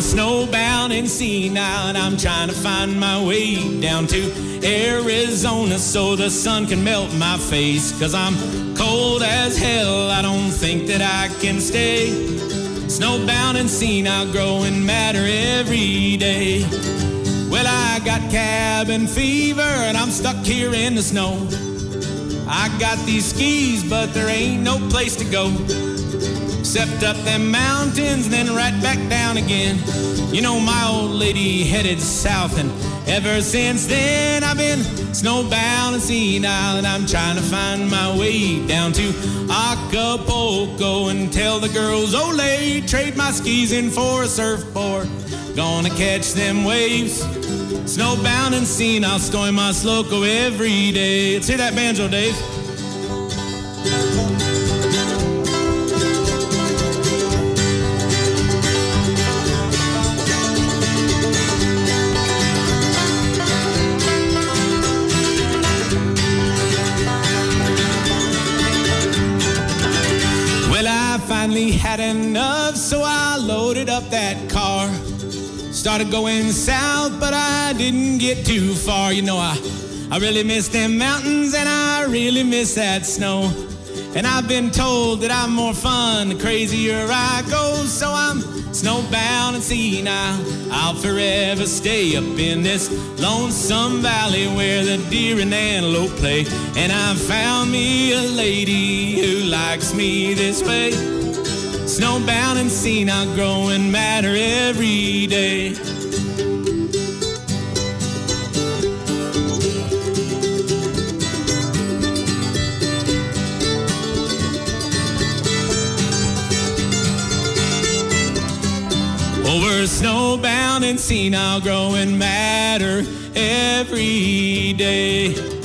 snowbound and senile, and I'm trying to find my way down to Arizona so the sun can melt my face. 'Cause I'm cold as hell, I don't think that I can stay. Snowbound and senile, growing madder every day. Well, I got cabin fever and I'm stuck here in the snow. I got these skis, but there ain't no place to go. Except up them mountains and then right back down again. You know, my old lady headed south, and ever since then I've been snowbound and senile, and I'm trying to find my way down to Acapulco and tell the girls, ole, trade my skis in for a surfboard. Gonna catch them waves. Snowbound and senile, stoy más loco every day. Let's hear that banjo, Dave. Finally had enough, so I loaded up that car. Started going south, but I didn't get too far. You know, I really miss them mountains, and I really miss that snow. And I've been told that I'm more fun the crazier I go. So I'm snowbound and senile, I'll forever stay up in this lonesome valley where the deer and antelope play. And I found me a lady who likes me this way. Snowbound and senile, growing madder every day. Oh, we're snowbound and senile, growing madder every day.